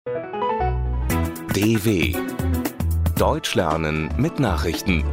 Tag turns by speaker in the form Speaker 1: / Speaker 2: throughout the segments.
Speaker 1: DW Deutsch lernen mit Nachrichten.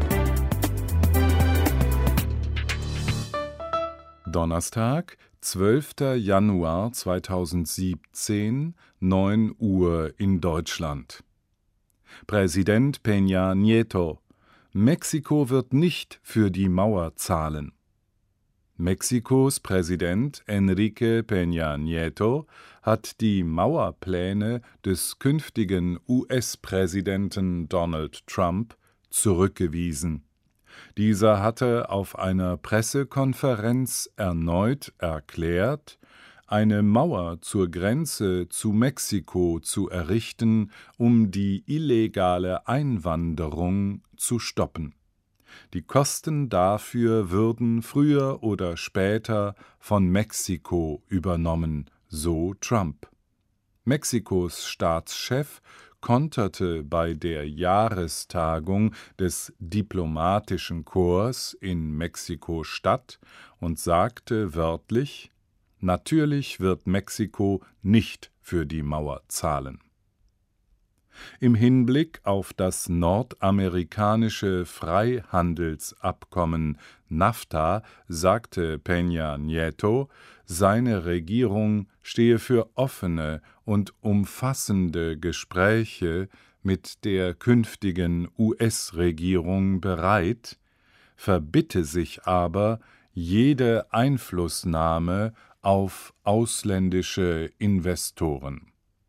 Speaker 2: Donnerstag, 12. Januar 2017, 9 Uhr in Deutschland. Präsident Peña Nieto: Mexiko wird nicht für die Mauer zahlen. Mexikos Präsident Enrique Peña Nieto hat die Mauerpläne des künftigen US-Präsidenten Donald Trump zurückgewiesen. Dieser hatte auf einer Pressekonferenz erneut erklärt, eine Mauer zur Grenze zu Mexiko zu errichten, um die illegale Einwanderung zu stoppen. Die Kosten dafür würden früher oder später von Mexiko übernommen, so Trump. Mexikos Staatschef konterte bei der Jahrestagung des Diplomatischen Korps in Mexiko-Stadt und sagte wörtlich: Natürlich wird Mexiko nicht für die Mauer zahlen. Im Hinblick auf das nordamerikanische Freihandelsabkommen NAFTA sagte Peña Nieto, seine Regierung stehe für offene und umfassende Gespräche mit der künftigen US-Regierung bereit, verbitte sich aber jede Einflussnahme auf ausländische Investoren.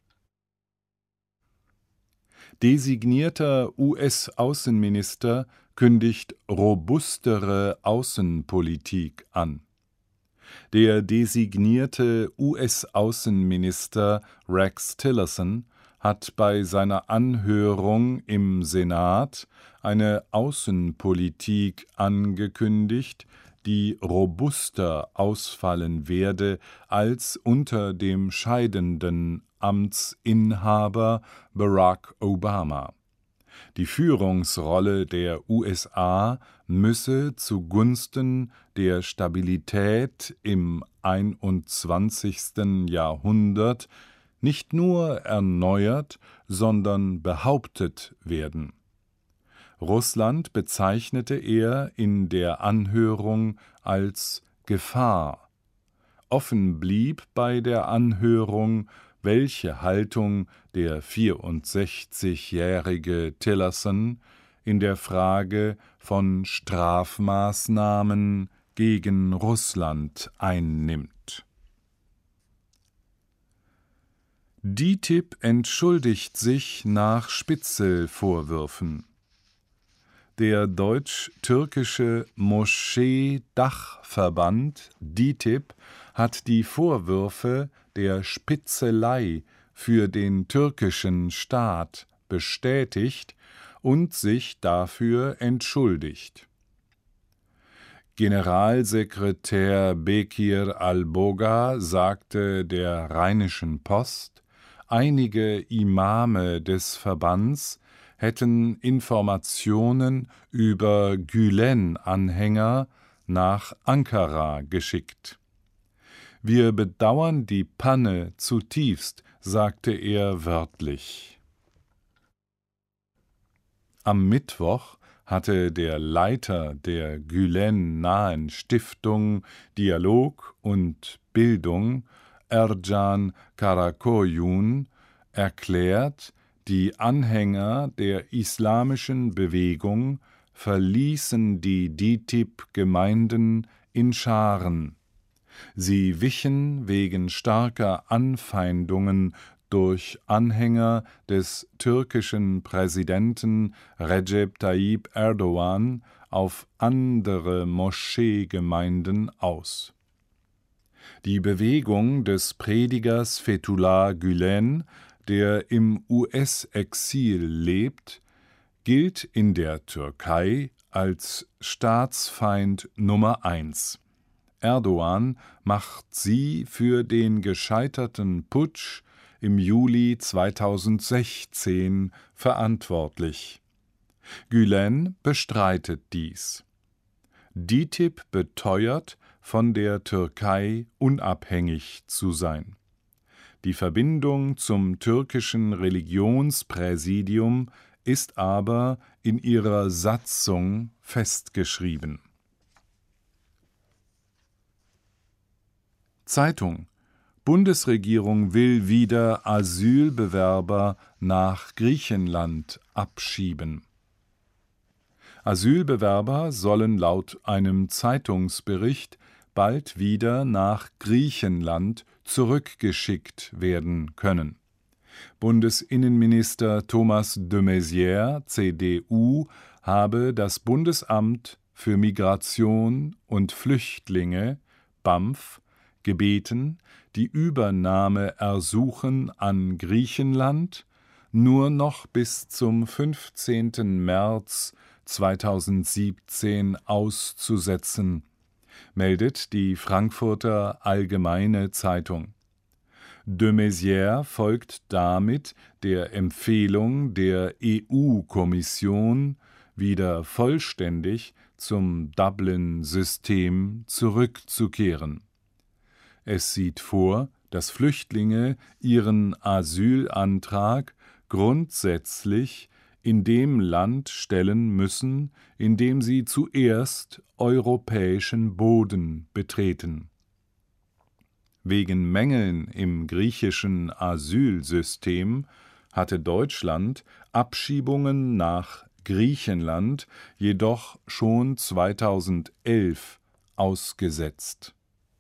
Speaker 2: Designierter US-Außenminister kündigt robustere Außenpolitik an. Der designierte US-Außenminister Rex Tillerson hat bei seiner Anhörung im Senat eine Außenpolitik angekündigt, die robuster ausfallen werde als unter dem scheidenden Amtsinhaber Barack Obama. Die Führungsrolle der USA müsse zugunsten der Stabilität im 21. Jahrhundert nicht nur erneuert, sondern behauptet werden. Russland bezeichnete er in der Anhörung als Gefahr. Offen blieb bei der Anhörung, welche Haltung der 64-jährige Tillerson in der Frage von Strafmaßnahmen gegen Russland einnimmt. DİTİB entschuldigt sich nach Spitzelvorwürfen. Der deutsch-türkische Moschee-Dachverband DİTİB hat die Vorwürfe der Spitzelei für den türkischen Staat bestätigt und sich dafür entschuldigt. Generalsekretär Bekir Alboga sagte der Rheinischen Post, einige Imame des Verbands hätten Informationen über Gülen-Anhänger nach Ankara geschickt. Wir bedauern die Panne zutiefst, sagte er wörtlich. Am Mittwoch hatte der Leiter der Gülen-nahen Stiftung Dialog und Bildung, Ercan Karakoyun, erklärt, die Anhänger der islamischen Bewegung verließen die DİTİB-Gemeinden in Scharen. Sie wichen wegen starker Anfeindungen durch Anhänger des türkischen Präsidenten Recep Tayyip Erdoğan auf andere Moscheegemeinden aus. Die Bewegung des Predigers Fethullah Gülen, der im US-Exil lebt, gilt in der Türkei als Staatsfeind Nummer 1. Erdoğan macht sie für den gescheiterten Putsch im Juli 2016 verantwortlich. Gülen bestreitet dies. DİTİB beteuert, von der Türkei unabhängig zu sein. Die Verbindung zum türkischen Religionspräsidium ist aber in ihrer Satzung festgeschrieben. Zeitung: Bundesregierung will wieder Asylbewerber nach Griechenland abschieben. Asylbewerber sollen laut einem Zeitungsbericht bald wieder nach Griechenland zurückgeschickt werden können. Bundesinnenminister Thomas de Maizière, CDU, habe das Bundesamt für Migration und Flüchtlinge, BAMF, gebeten, die Übernahmeersuchen an Griechenland nur noch bis zum 15. März 2017 auszusetzen, meldet die Frankfurter Allgemeine Zeitung. De Maizière folgt damit der Empfehlung der EU-Kommission, wieder vollständig zum Dublin-System zurückzukehren. Es sieht vor, dass Flüchtlinge ihren Asylantrag grundsätzlich in dem Land stellen müssen, in dem sie zuerst europäischen Boden betreten. Wegen Mängeln im griechischen Asylsystem hatte Deutschland Abschiebungen nach Griechenland jedoch schon 2011 ausgesetzt.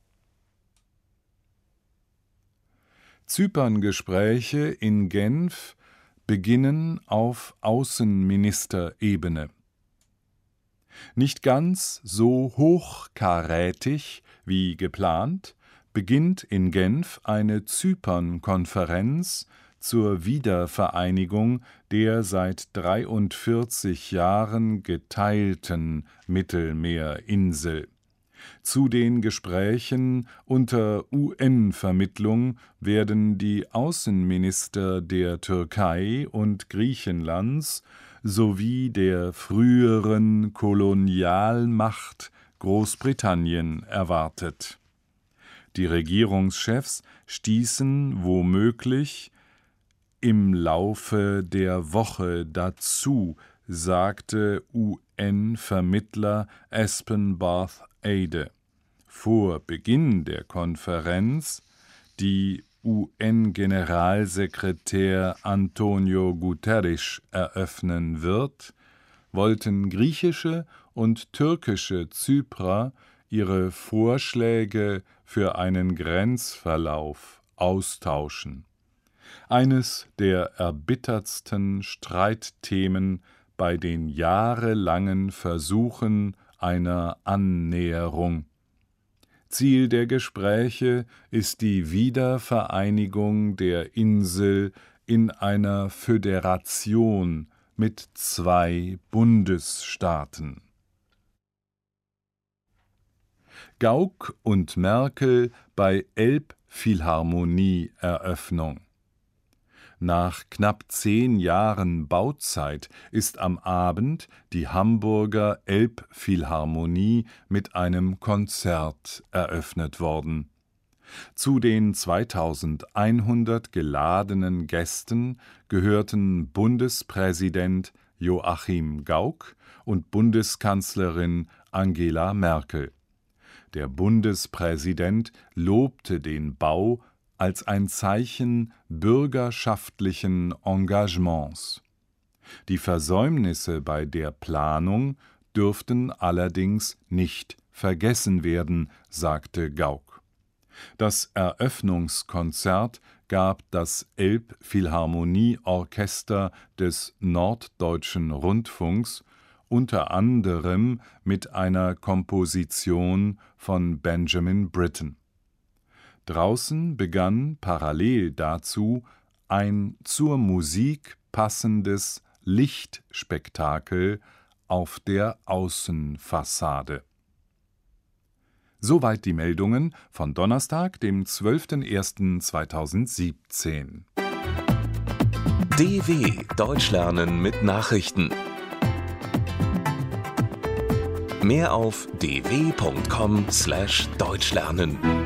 Speaker 2: Zyperngespräche in Genf beginnen auf Außenministerebene. Nicht ganz so hochkarätig wie geplant beginnt in Genf eine Zypern-Konferenz zur Wiedervereinigung der seit 43 Jahren geteilten Mittelmeerinsel. Zu den Gesprächen unter UN-Vermittlung werden die Außenminister der Türkei und Griechenlands sowie der früheren Kolonialmacht Großbritannien erwartet. Die Regierungschefs stießen womöglich im Laufe der Woche dazu, sagte UN-Vermittler Espen Barth Eide. Vor Beginn der Konferenz, die UN-Generalsekretär Antonio Guterres eröffnen wird, wollten griechische und türkische Zyprer ihre Vorschläge für einen Grenzverlauf austauschen. Eines der erbittertsten Streitthemen bei den jahrelangen Versuchen einer Annäherung. Ziel der Gespräche ist die Wiedervereinigung der Insel in einer Föderation mit 2 Bundesstaaten. Gauck und Merkel bei Elbphilharmonie-Eröffnung. Nach knapp 10 Jahren Bauzeit ist am Abend die Hamburger Elbphilharmonie mit einem Konzert eröffnet worden. Zu den 2100 geladenen Gästen gehörten Bundespräsident Joachim Gauck und Bundeskanzlerin Angela Merkel. Der Bundespräsident lobte den Bau als ein Zeichen bürgerschaftlichen Engagements. Die Versäumnisse bei der Planung dürften allerdings nicht vergessen werden, sagte Gauck. Das Eröffnungskonzert gab das Elbphilharmonieorchester des Norddeutschen Rundfunks unter anderem mit einer Komposition von Benjamin Britten. Draußen begann parallel dazu ein zur Musik passendes Lichtspektakel auf der Außenfassade. Soweit die Meldungen von Donnerstag, dem 12.01.2017.
Speaker 1: DW Deutsch lernen mit Nachrichten. Mehr auf dw.com/deutschlernen.